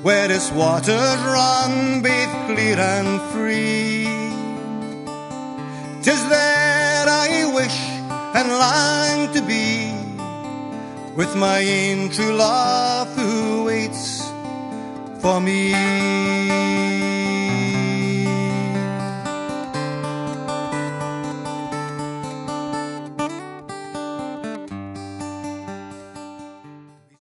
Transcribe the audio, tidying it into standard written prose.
where its waters run baith clear and free. 'Tis there I wish and long to be, with my ain true love who waits for me.